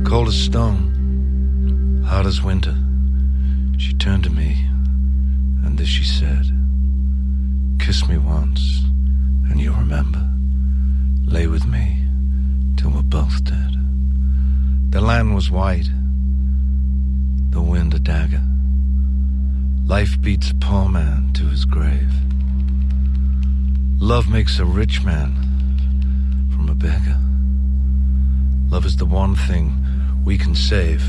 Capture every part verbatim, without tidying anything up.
Cold as stone, hard as winter. She turned to me, and this she said, kiss me once, and you'll remember. Lay with me till we're both dead. The land was white, the wind a dagger. Life beats a poor man to his grave. Love makes a rich man from a beggar. Love is the one thing we can save.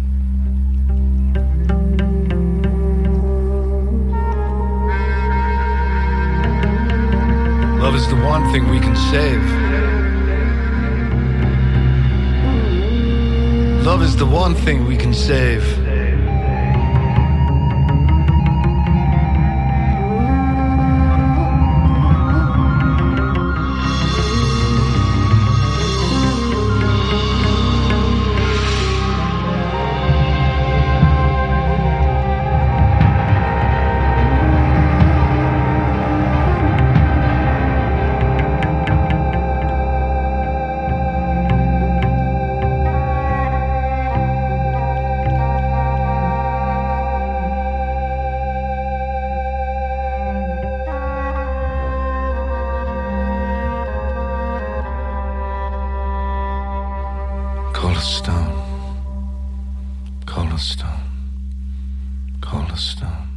Love is the one thing we can save. Love is the one thing we can save. Call a stone, call a stone, call a stone.